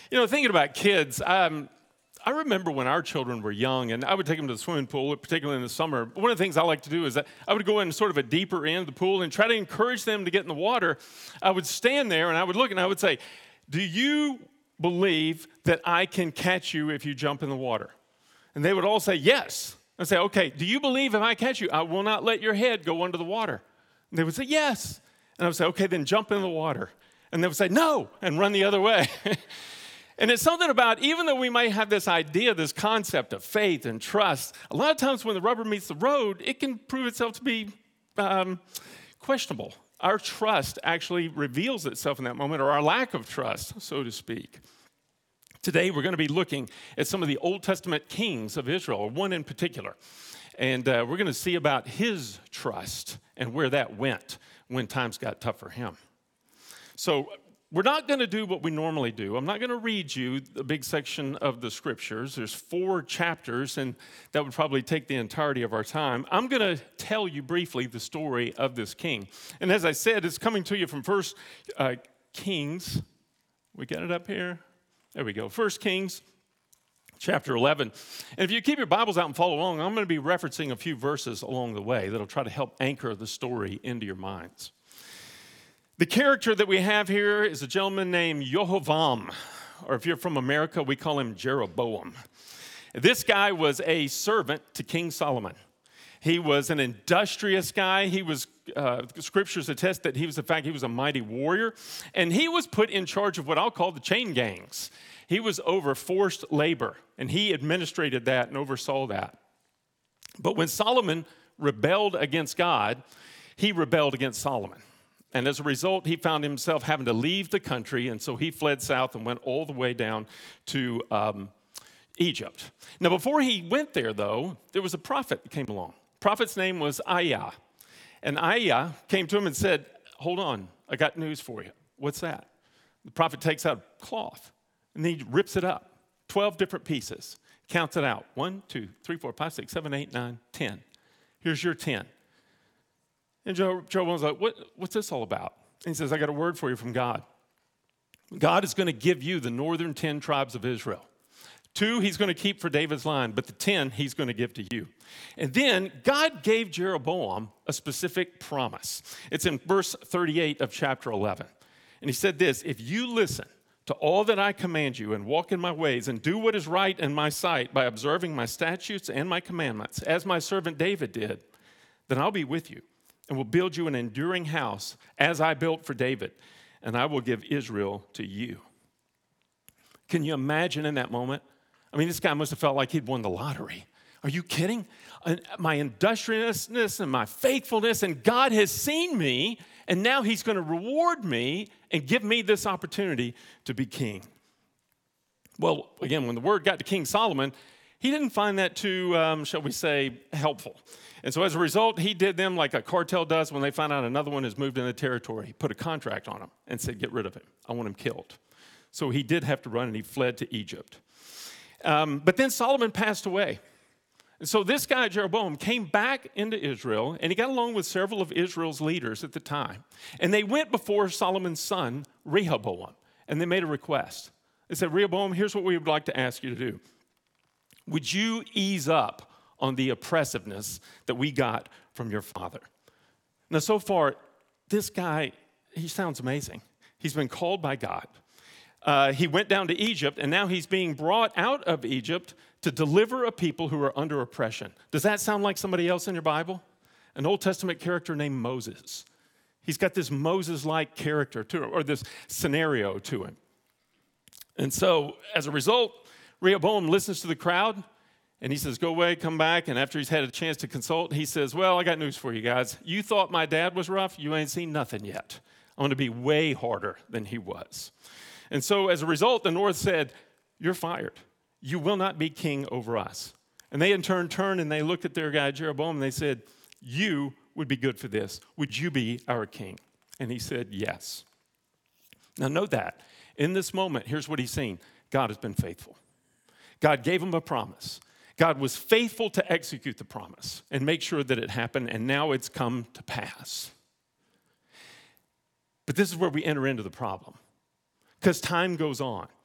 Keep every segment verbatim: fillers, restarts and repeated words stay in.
You know, thinking about kids, um, I remember when our children were young, and I would take them to the swimming pool, particularly in the summer. One of the things I like to do is that I would go in sort of a deeper end of the pool and try to encourage them to get in the water. I would stand there, and I would look, and I would say, do you believe that I can catch you if you jump in the water? And they would all say, yes. I'd say, okay, do you believe if I catch you, I will not let your head go under the water? And they would say, yes. And I would say, okay, then jump in the water. And they would say, no, and run the other way. And it's something about, even though we might have this idea, this concept of faith and trust, a lot of times when the rubber meets the road, it can prove itself to be um, questionable. Our trust actually reveals itself in that moment, or our lack of trust, so to speak. Today, we're going to be looking at some of the Old Testament kings of Israel, one in particular. And uh, we're going to see about his trust and where that went when times got tough for him. So we're not going to do what we normally do. I'm not going to read you the big section of the scriptures. There's four chapters, and that would probably take the entirety of our time. I'm going to tell you briefly the story of this king. And as I said, it's coming to you from First uh, Kings. We got it up here? There we go. First Kings, chapter eleven. And if you keep your Bibles out and follow along, I'm going to be referencing a few verses along the way that'll try to help anchor the story into your minds. The character that we have here is a gentleman named Jehoram, or if you're from America, we call him Jeroboam. This guy was a servant to King Solomon. He was an industrious guy. He was, uh, scriptures attest that he was, in fact, he was a mighty warrior. And he was put in charge of what I'll call the chain gangs. He was over forced labor, and he administrated that and oversaw that. But when Solomon rebelled against God, he rebelled against Solomon. And as a result, he found himself having to leave the country, and so he fled south and went all the way down to um, Egypt. Now, before he went there, though, there was a prophet that came along. The prophet's name was Ahijah. And Ahijah came to him and said, hold on, I got news for you. What's that? The prophet takes out a cloth, and he rips it up, twelve different pieces, counts it out, one, two, three, four, five, six, seven, eight, nine, ten. Here's your ten. And Joe, Joe was like, what, what's this all about? And he says, I got a word for you from God. God is going to give you the northern ten tribes of Israel. Two, he's going to keep for David's line, but the ten, he's going to give to you. And then God gave Jeroboam a specific promise. It's in verse thirty-eight of chapter eleven. And he said this, if you listen to all that I command you and walk in my ways and do what is right in my sight by observing my statutes and my commandments, as my servant David did, then I'll be with you and will build you an enduring house as I built for David, and I will give Israel to you. Can you imagine in that moment? I mean, this guy must have felt like he'd won the lottery. Are you kidding? My industriousness and my faithfulness, and God has seen me, and now he's going to reward me and give me this opportunity to be king. Well, again, when the word got to King Solomon, he didn't find that too, um, shall we say, helpful. And so as a result, he did them like a cartel does when they find out another one has moved into territory. He put a contract on him and said, get rid of him. I want him killed. So he did have to run, and he fled to Egypt. Um, but then Solomon passed away. And so this guy, Jeroboam, came back into Israel, and he got along with several of Israel's leaders at the time. And they went before Solomon's son, Rehoboam, and they made a request. They said, Rehoboam, here's what we would like to ask you to do. Would you ease up on the oppressiveness that we got from your father? Now, so far, this guy, he sounds amazing. He's been called by God. Uh, he went down to Egypt, and now he's being brought out of Egypt to deliver a people who are under oppression. Does that sound like somebody else in your Bible? An Old Testament character named Moses. He's got this Moses-like character to him, or this scenario to him. And so, as a result, Rehoboam listens to the crowd, and he says, go away, come back. And after he's had a chance to consult, he says, well, I got news for you guys. You thought my dad was rough? You ain't seen nothing yet. I'm going to be way harder than he was. And so as a result, the North said, you're fired. You will not be king over us. And they in turn turned and they looked at their guy, Jeroboam, and they said, you would be good for this. Would you be our king? And he said, yes. Now note that. In this moment, here's what he's saying. God has been faithful. God gave him a promise. God was faithful to execute the promise and make sure that it happened, and now it's come to pass. But this is where we enter into the problem, because time goes on.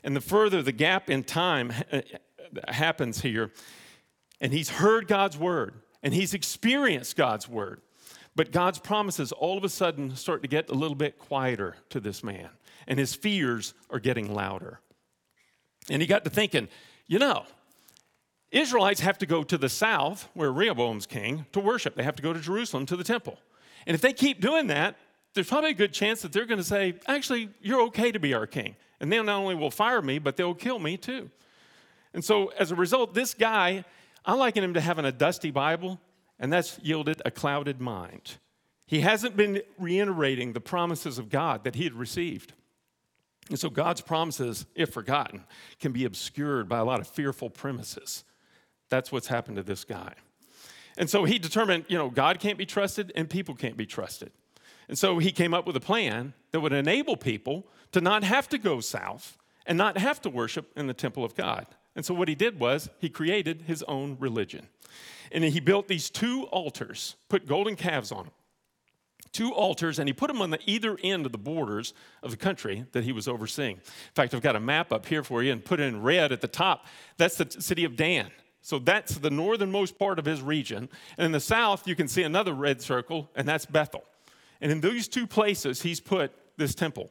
And the further the gap in time ha- happens here, and he's heard God's word, and he's experienced God's word, but God's promises all of a sudden start to get a little bit quieter to this man, and his fears are getting louder. And he got to thinking, you know, Israelites have to go to the south, where Rehoboam's king, to worship. They have to go to Jerusalem, to the temple. And if they keep doing that, there's probably a good chance that they're going to say, actually, you're okay to be our king. And they not only will fire me, but they'll kill me too. And so as a result, this guy, I liken him to having a dusty Bible, and that's yielded a clouded mind. He hasn't been reiterating the promises of God that he had received. And so God's promises, if forgotten, can be obscured by a lot of fearful premises. That's what's happened to this guy. And so he determined, you know, God can't be trusted and people can't be trusted. And so he came up with a plan that would enable people to not have to go south and not have to worship in the temple of God. And so what he did was he created his own religion. And he built these two altars, put golden calves on them. Two altars, and he put them on the either end of the borders of the country that he was overseeing. In fact, I've got a map up here for you and put it in red at the top. That's the city of Dan. So that's the northernmost part of his region. And in the south, you can see another red circle, and that's Bethel. And in those two places, he's put this temple.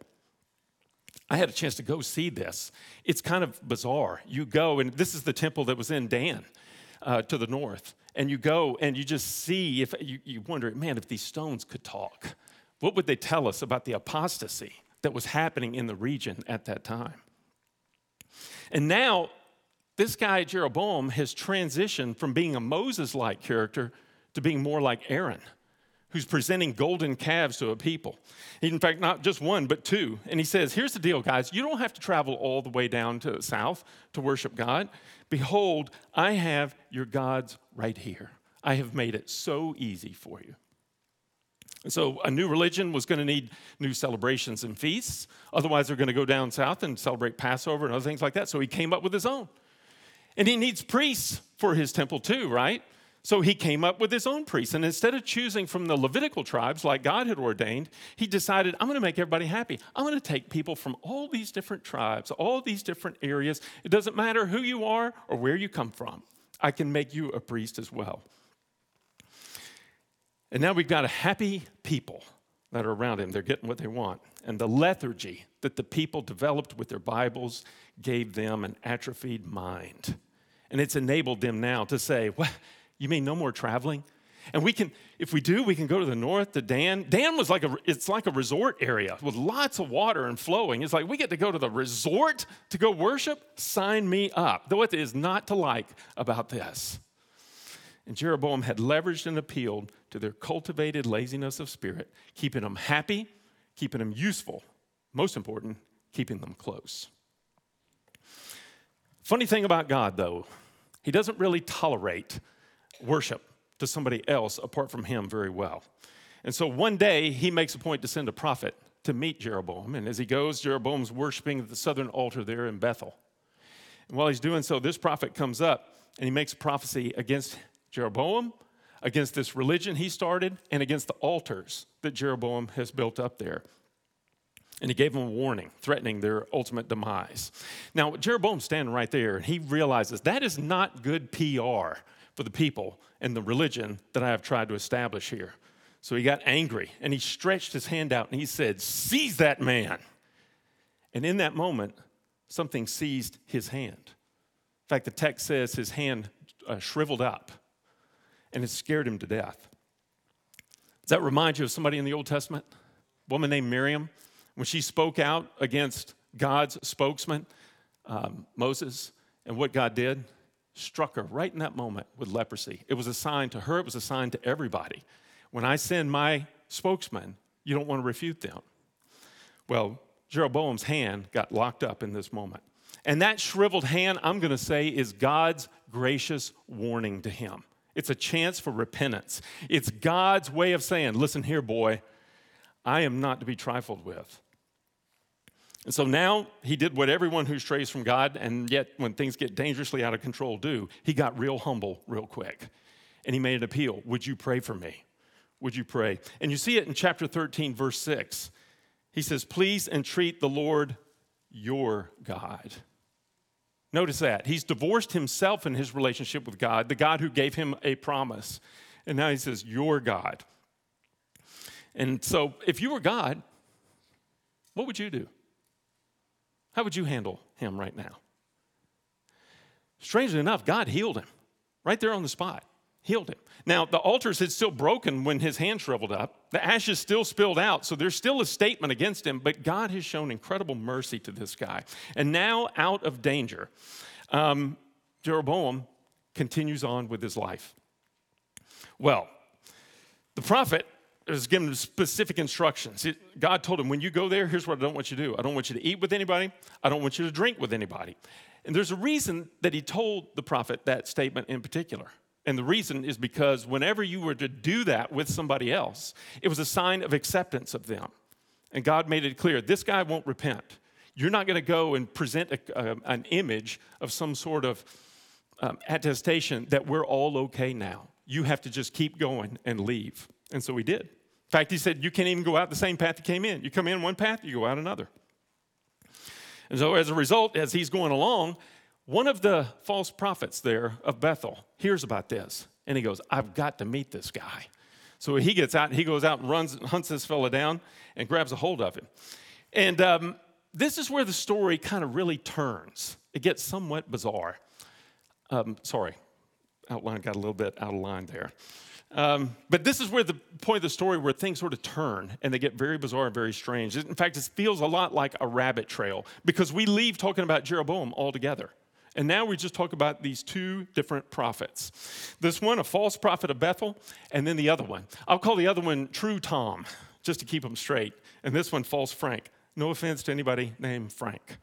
I had a chance to go see this. It's kind of bizarre. You go, and this is the temple that was in Dan uh, to the north. And you go, and you just see, if you, you wonder, man, if these stones could talk, what would they tell us about the apostasy that was happening in the region at that time? And now, this guy, Jeroboam, has transitioned from being a Moses-like character to being more like Aaron, who's presenting golden calves to a people. In fact, not just one, but two. And he says, here's the deal, guys. You don't have to travel all the way down to the south to worship God. Behold, I have your gods right here. I have made it so easy for you. And so a new religion was going to need new celebrations and feasts. Otherwise, they're going to go down south and celebrate Passover and other things like that. So he came up with his own. And he needs priests for his temple too, right? So he came up with his own priests. And instead of choosing from the Levitical tribes like God had ordained, he decided, I'm going to make everybody happy. I'm going to take people from all these different tribes, all these different areas. It doesn't matter who you are or where you come from. I can make you a priest as well. And now we've got a happy people that are around him. They're getting what they want. And the lethargy that the people developed with their Bibles gave them an atrophied mind. And it's enabled them now to say, well, you mean no more traveling? And we can, if we do, we can go to the north to Dan. Dan was like a, it's like a resort area with lots of water and flowing. It's like, we get to go to the resort to go worship? Sign me up. Though it is not to like about this. And Jeroboam had leveraged and appealed to their cultivated laziness of spirit, keeping them happy, keeping them useful, most important, keeping them close. Funny thing about God, though, he doesn't really tolerate worship to somebody else apart from him very well. And so one day, he makes a point to send a prophet to meet Jeroboam. And as he goes, Jeroboam's worshiping at the southern altar there in Bethel. And while he's doing so, this prophet comes up, and he makes a prophecy against Jeroboam, against this religion he started, and against the altars that Jeroboam has built up there. And he gave them a warning, threatening their ultimate demise. Now, Jeroboam's standing right there, and he realizes that is not good P R for the people and the religion that I have tried to establish here. So he got angry, and he stretched his hand out, and he said, seize that man. And in that moment, something seized his hand. In fact, the text says his hand uh, shriveled up, and it scared him to death. Does that remind you of somebody in the Old Testament? A woman named Miriam. When she spoke out against God's spokesman, um, Moses, and what God did, struck her right in that moment with leprosy. It was a sign to her, it was a sign to everybody. When I send my spokesman, you don't want to refute them. Well, Jeroboam's hand got locked up in this moment. And that shriveled hand, I'm going to say, is God's gracious warning to him. It's a chance for repentance. It's God's way of saying, listen here, boy, I am not to be trifled with. And so now he did what everyone who strays from God, and yet when things get dangerously out of control do, he got real humble real quick. And he made an appeal. Would you pray for me? Would you pray? And you see it in chapter thirteen, verse six. He says, please entreat the Lord your God. Notice that. He's divorced himself in his relationship with God, the God who gave him a promise. And now he says, "You're God." And so if you were God, what would you do? How would you handle him right now? Strangely enough, God healed him right there on the spot. Healed him. Now, the altars had still broken when his hand shriveled up. The ashes still spilled out, so there's still a statement against him, but God has shown incredible mercy to this guy. And now, out of danger, um, Jeroboam continues on with his life. Well, the prophet is given him specific instructions. It, God told him, when you go there, here's what I don't want you to do. I don't want you to eat with anybody. I don't want you to drink with anybody. And there's a reason that he told the prophet that statement in particular. And the reason is because whenever you were to do that with somebody else, it was a sign of acceptance of them. And God made it clear, this guy won't repent. You're not going to go and present a, uh, an image of some sort of um, attestation that we're all okay now. You have to just keep going and leave. And so he did. In fact, he said, you can't even go out the same path you came in. You come in one path, you go out another. And so as a result, as he's going along, one of the false prophets there of Bethel hears about this, and he goes, I've got to meet this guy. So he gets out, and he goes out and runs, hunts this fella down and grabs a hold of him. And um, this is where the story kind of really turns. It gets somewhat bizarre. Um, sorry, outline got a little bit out of line there. Um, but this is where the point of the story where things sort of turn and they get very bizarre and very strange. In fact, it feels a lot like a rabbit trail because we leave talking about Jeroboam altogether. And now we just talk about these two different prophets. This one, a false prophet of Bethel, and then the other one. I'll call the other one True Tom, just to keep them straight. And this one, False Frank. No offense to anybody named Frank.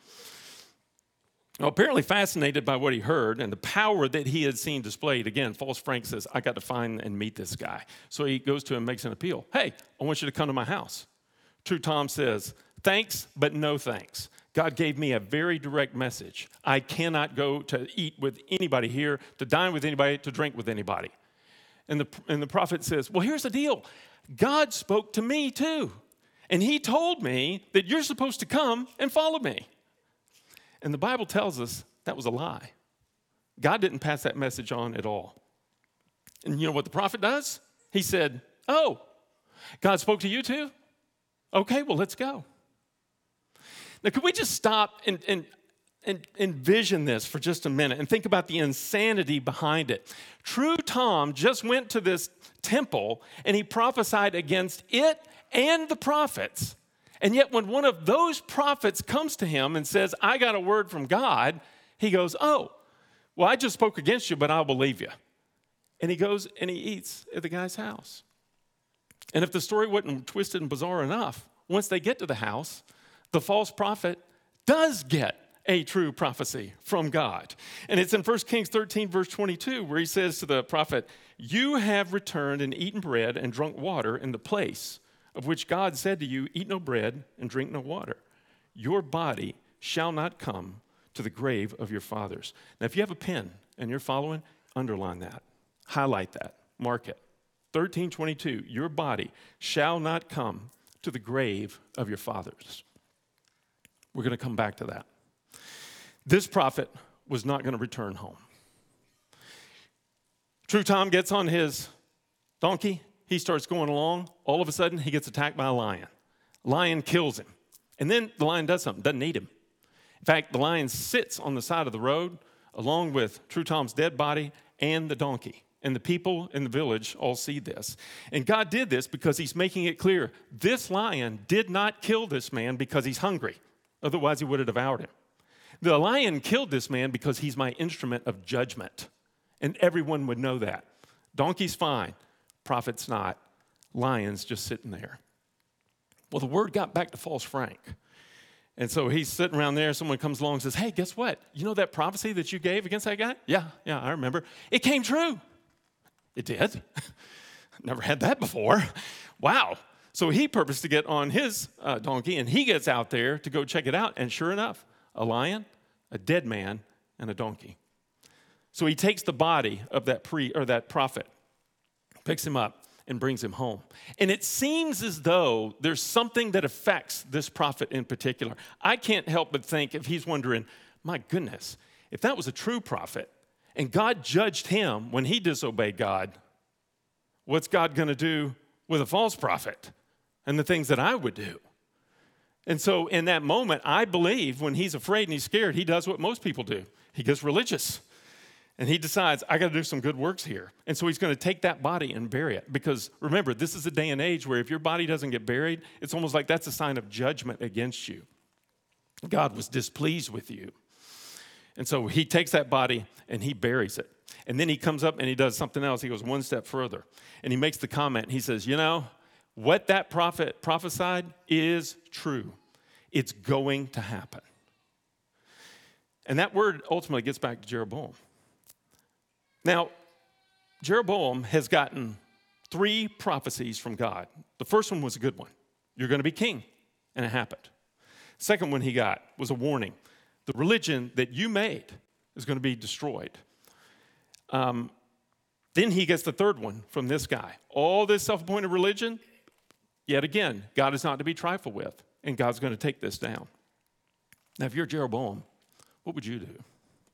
Well, apparently fascinated by what he heard and the power that he had seen displayed. Again, False Frank says, I got to find and meet this guy. So he goes to him and makes an appeal. Hey, I want you to come to my house. True Tom says, thanks, but no thanks. God gave me a very direct message. I cannot go to eat with anybody here, to dine with anybody, to drink with anybody. And the, and the prophet says, well, here's the deal. God spoke to me too. And he told me that you're supposed to come and follow me. And the Bible tells us that was a lie. God didn't pass that message on at all. And you know what the prophet does? He said, oh, God spoke to you too? Okay, well, let's go. Now, could we just stop and, and, and envision this for just a minute and think about the insanity behind it? True Tom just went to this temple and he prophesied against it and the prophets. And yet when one of those prophets comes to him and says, I got a word from God, he goes, oh, well, I just spoke against you, but I'll believe you. And he goes and he eats at the guy's house. And if the story wasn't twisted and bizarre enough, once they get to the house, the false prophet does get a true prophecy from God. And it's in First Kings thirteen, verse twenty-two, where he says to the prophet, you have returned and eaten bread and drunk water in the place of which God said to you, eat no bread and drink no water. Your body shall not come to the grave of your fathers. Now, if you have a pen and you're following, underline that. Highlight that. Mark it. thirteen twenty-two, your body shall not come to the grave of your fathers. We're going to come back to that. This prophet was not going to return home. True Tom gets on his donkey. He starts going along. All of a sudden, he gets attacked by a lion. Lion kills him. And then the lion does something, doesn't eat him. In fact, the lion sits on the side of the road along with True Tom's dead body and the donkey. And the people in the village all see this. And God did this because he's making it clear, this lion did not kill this man because he's hungry. Otherwise, he would have devoured him. The lion killed this man because he's my instrument of judgment. And everyone would know that. Donkey's fine. Prophet's not. Lion's just sitting there. Well, the word got back to False Frank. And so he's sitting around there. Someone comes along and says, hey, guess what? You know that prophecy that you gave against that guy? Yeah, yeah, I remember. It came true. It did. Never had that before. Wow. So he purposed to get on his uh, donkey, and he gets out there to go check it out. And sure enough, a lion, a dead man, and a donkey. So he takes the body of that pre or that prophet, picks him up, and brings him home. And it seems as though there's something that affects this prophet in particular. I can't help but think if he's wondering, my goodness, if that was a true prophet and God judged him when he disobeyed God, what's God going to do with a false prophet and the things that I would do? And so in that moment, I believe when he's afraid and he's scared, he does what most people do. He gets religious. And he decides, I got to do some good works here. And so he's going to take that body and bury it. Because remember, this is a day and age where if your body doesn't get buried, it's almost like that's a sign of judgment against you. God was displeased with you. And so he takes that body and he buries it. And then he comes up and he does something else. He goes one step further. And he makes the comment. He says, you know, what that prophet prophesied is true. It's going to happen. And that word ultimately gets back to Jeroboam. Now, Jeroboam has gotten three prophecies from God. The first one was a good one. You're going to be king. And it happened. Second one he got was a warning. The religion that you made is going to be destroyed. Um, then he gets the third one from this guy. All this self-appointed religion, yet again, God is not to be trifled with. And God's going to take this down. Now, if you're Jeroboam, what would you do?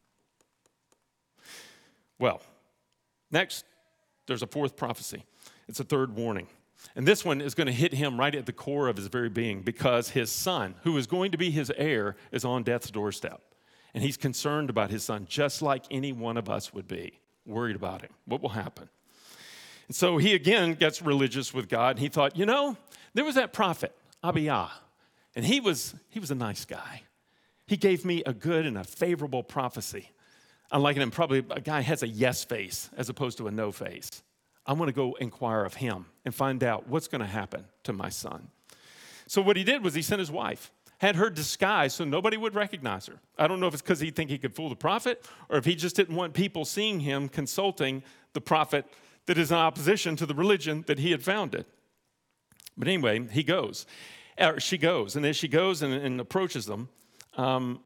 Well, next, there's a fourth prophecy. It's a third warning. And this one is going to hit him right at the core of his very being because his son, who is going to be his heir, is on death's doorstep. And he's concerned about his son, just like any one of us would be, worried about him. What will happen? And so he again gets religious with God. And he thought, you know, there was that prophet, Abijah, and he was, he was a nice guy. He gave me a good and a favorable prophecy. I liken him, probably a guy has a yes face as opposed to a no face. I'm going to go inquire of him and find out what's going to happen to my son. So what he did was he sent his wife, had her disguised so nobody would recognize her. I don't know if it's because he'd think he could fool the prophet or if he just didn't want people seeing him consulting the prophet that is in opposition to the religion that he had founded. But anyway, he goes, or she goes, and as she goes and, and approaches them, um,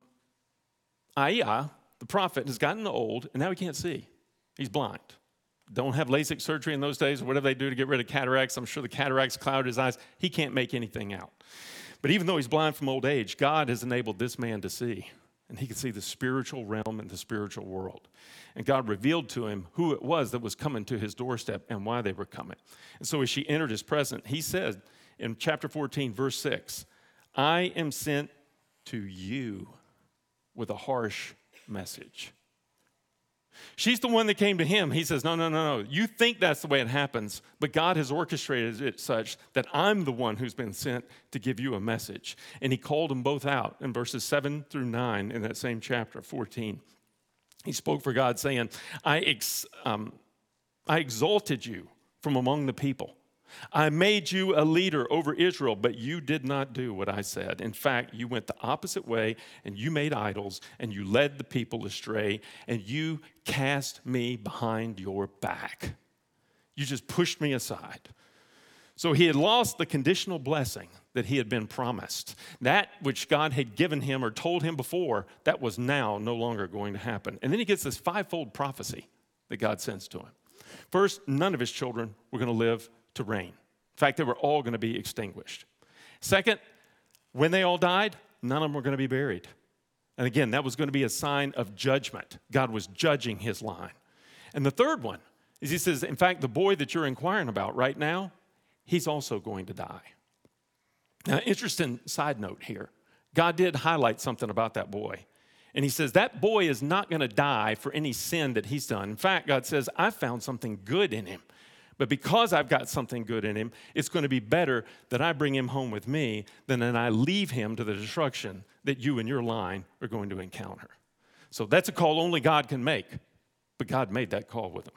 Ahijah, the prophet, has gotten old, and now he can't see. He's blind. Don't have LASIK surgery in those days or whatever they do to get rid of cataracts. I'm sure the cataracts clouded his eyes. He can't make anything out. But even though he's blind from old age, God has enabled this man to see. And he could see the spiritual realm and the spiritual world. And God revealed to him who it was that was coming to his doorstep and why they were coming. And so as she entered his presence, he said in chapter fourteen, verse six, I am sent to you with a harsh message. She's the one that came to him. He says, no, no, no, no. You think that's the way it happens, but God has orchestrated it such that I'm the one who's been sent to give you a message. And he called them both out in verses seven through nine in that same chapter, fourteen. He spoke for God saying, I, ex, um, I exalted you from among the people. I made you a leader over Israel, but you did not do what I said. In fact, you went the opposite way, and you made idols, and you led the people astray, and you cast me behind your back. You just pushed me aside. So he had lost the conditional blessing that he had been promised. That which God had given him or told him before, that was now no longer going to happen. And then he gets this fivefold prophecy that God sends to him. First, none of his children were going to live to reign. In fact, they were all going to be extinguished. Second, when they all died, none of them were going to be buried. And again, that was going to be a sign of judgment. God was judging his line. And the third one is he says, in fact, the boy that you're inquiring about right now, he's also going to die. Now, interesting side note here. God did highlight something about that boy. And he says, that boy is not going to die for any sin that he's done. In fact, God says, I found something good in him. But because I've got something good in him, it's going to be better that I bring him home with me than that I leave him to the destruction that you and your line are going to encounter. So that's a call only God can make. But God made that call with him.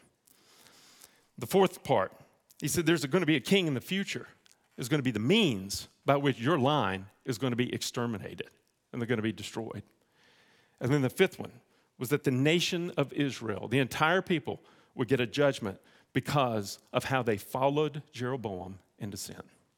The fourth part, he said there's going to be a king in the future. There's going to be the means by which your line is going to be exterminated and they're going to be destroyed. And then the fifth one was that the nation of Israel, the entire people, would get a judgment because of how they followed Jeroboam into sin.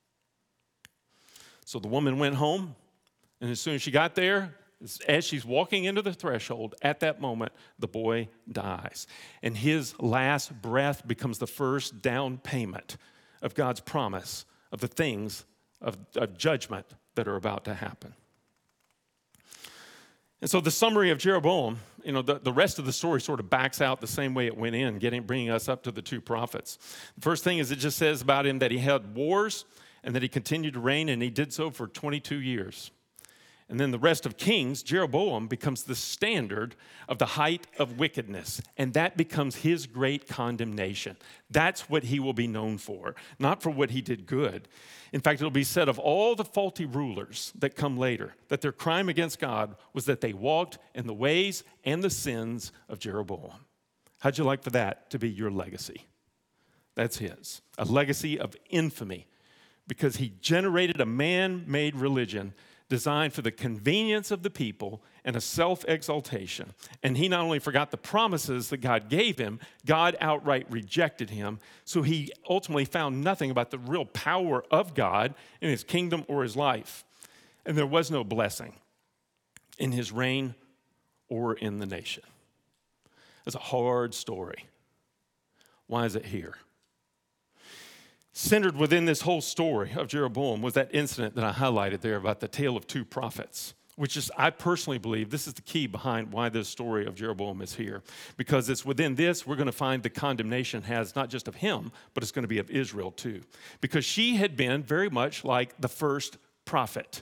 So the woman went home, and as soon as she got there, as she's walking into the threshold, at that moment, the boy dies. And his last breath becomes the first down payment of God's promise of the things of, of judgment that are about to happen. And so the summary of Jeroboam, you know, the, the rest of the story sort of backs out the same way it went in, getting bringing us up to the two prophets. The first thing is it just says about him that he had wars and that he continued to reign, and he did so for twenty-two years. And then the rest of Kings, Jeroboam becomes the standard of the height of wickedness, and that becomes his great condemnation. That's what he will be known for, not for what he did good. In fact, it'll be said of all the faulty rulers that come later, that their crime against God was that they walked in the ways and the sins of Jeroboam. How'd you like for that to be your legacy? That's his, a legacy of infamy, because he generated a man-made religion designed for the convenience of the people and a self-exaltation. And he not only forgot the promises that God gave him, God outright rejected him. So he ultimately found nothing about the real power of God in his kingdom or his life. And there was no blessing in his reign or in the nation. It's a hard story. Why is it here? Centered within this whole story of Jeroboam was that incident that I highlighted there about the tale of two prophets, which is, I personally believe, this is the key behind why this story of Jeroboam is here. Because it's within this, we're going to find the condemnation has not just of him, but it's going to be of Israel too. Because she had been very much like the first prophet.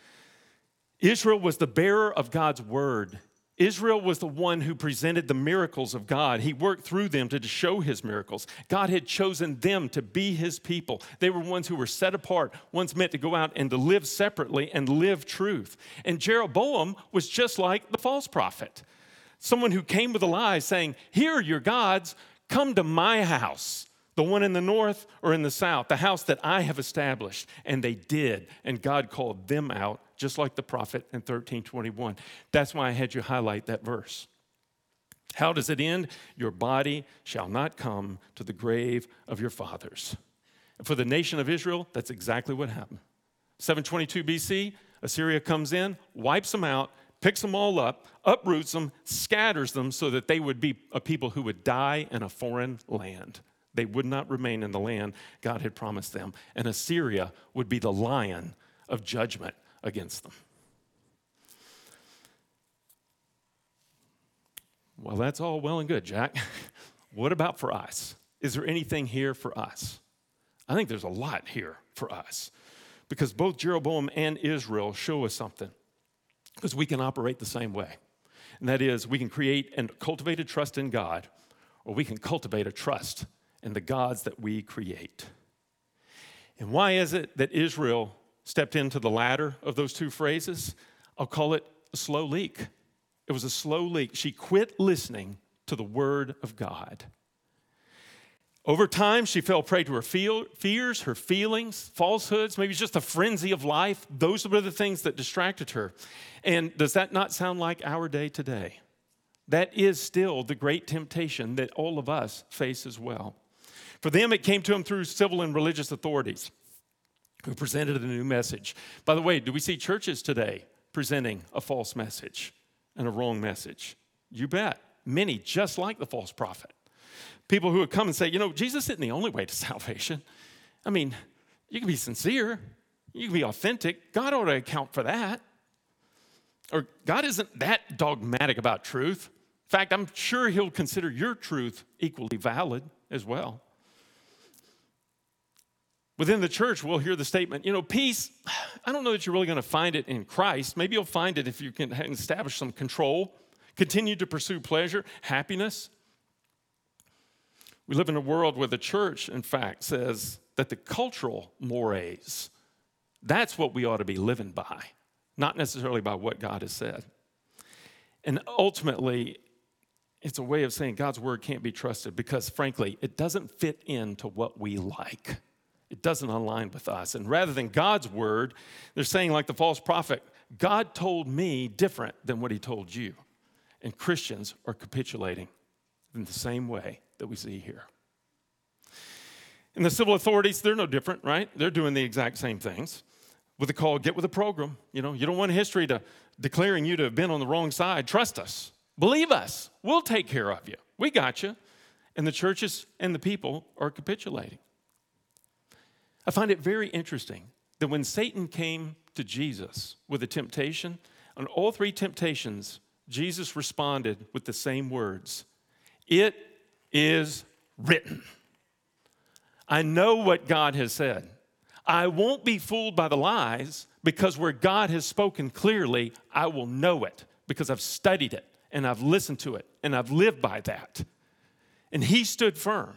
Israel was the bearer of God's word. Israel was the one who presented the miracles of God. He worked through them to show his miracles. God had chosen them to be his people. They were ones who were set apart, ones meant to go out and to live separately and live truth. And Jeroboam was just like the false prophet, someone who came with a lie saying, here are your gods, come to my house, the one in the north or in the south, the house that I have established. And they did, and God called them out, just like the prophet in thirteen twenty-one. That's why I had you highlight that verse. How does it end? Your body shall not come to the grave of your fathers. And for the nation of Israel, that's exactly what happened. seven twenty-two B C, Assyria comes in, wipes them out, picks them all up, uproots them, scatters them so that they would be a people who would die in a foreign land. They would not remain in the land God had promised them. And Assyria would be the lion of judgment against them. Well, that's all well and good, Jack. What about for us? Is there anything here for us? I think there's a lot here for us, because both Jeroboam and Israel show us something, because we can operate the same way. And that is, we can create and cultivate a trust in God, or we can cultivate a trust in the gods that we create. And why is it that Israel stepped into the latter of those two phrases? I'll call it a slow leak. It was a slow leak. She quit listening to the word of God. Over time, she fell prey to her feel, fears, her feelings, falsehoods, maybe just a frenzy of life. Those were the things that distracted her. And does that not sound like our day today? That is still the great temptation that all of us face as well. For them, it came to them through civil and religious authorities who presented a new message. By the way, do we see churches today presenting a false message and a wrong message? You bet. Many, just like the false prophet. People who would come and say, you know, Jesus isn't the only way to salvation. I mean, you can be sincere. You can be authentic. God ought to account for that. Or God isn't that dogmatic about truth. In fact, I'm sure he'll consider your truth equally valid as well. Within the church, we'll hear the statement, you know, peace, I don't know that you're really going to find it in Christ. Maybe you'll find it if you can establish some control, continue to pursue pleasure, happiness. We live in a world where the church, in fact, says that the cultural mores, that's what we ought to be living by, not necessarily by what God has said. And ultimately, it's a way of saying God's word can't be trusted because, frankly, it doesn't fit into what we like. It doesn't align with us. And rather than God's word, they're saying, like the false prophet, God told me different than what he told you. And Christians are capitulating in the same way that we see here. And the civil authorities, they're no different, right? They're doing the exact same things. With the call, get with the program. You know, you don't want history to declaring you to have been on the wrong side. Trust us. Believe us. We'll take care of you. We got you. And the churches and the people are capitulating. I find it very interesting that when Satan came to Jesus with a temptation, On all three temptations, Jesus responded with the same words. It is written. I know what God has said. I won't be fooled by the lies because where God has spoken clearly, I will know it because I've studied it and I've listened to it and I've lived by that. And he stood firm.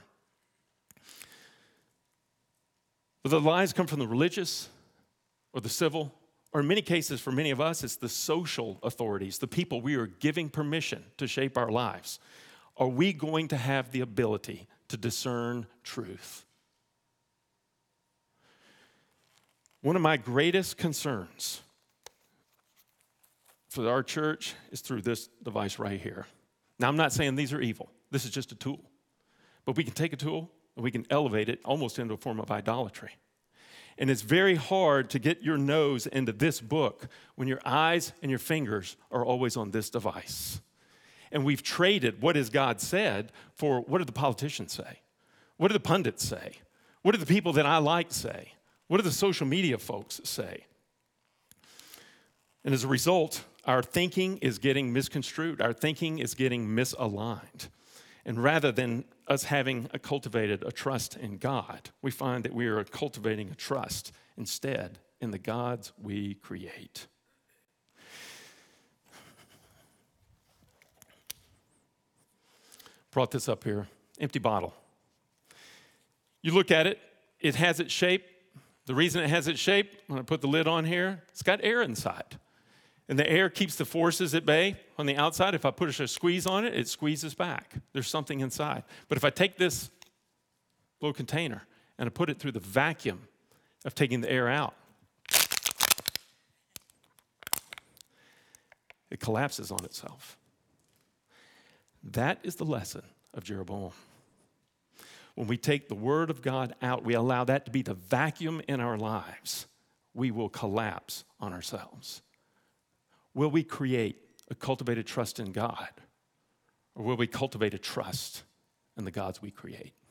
Whether the lies come from the religious or the civil, or in many cases, for many of us, it's the social authorities, the people we are giving permission to shape our lives. Are we going to have the ability to discern truth? One of my greatest concerns for our church is through this device right here. Now, I'm not saying these are evil. This is just a tool. But we can take a tool and we can elevate it almost into a form of idolatry. And it's very hard to get your nose into this book when your eyes and your fingers are always on this device. And we've traded what has God said for what do the politicians say? What do the pundits say? What do the people that I like say? What do the social media folks say? And as a result, our thinking is getting misconstrued. Our thinking is getting misaligned. And rather than us having a cultivated a trust in God, we find that we are cultivating a trust instead in the gods we create. Brought this up here, empty bottle. You look at it, it has its shape. The reason it has its shape, when I put the lid on here, it's got air inside. And the air keeps the forces at bay on the outside. If I push a squeeze on it, it squeezes back. There's something inside. But if I take this little container and I put it through the vacuum of taking the air out, it collapses on itself. That is the lesson of Jeroboam. When we take the word of God out, we allow that to be the vacuum in our lives, we will collapse on ourselves. Will we create a cultivated trust in God, or will we cultivate a trust in the gods we create?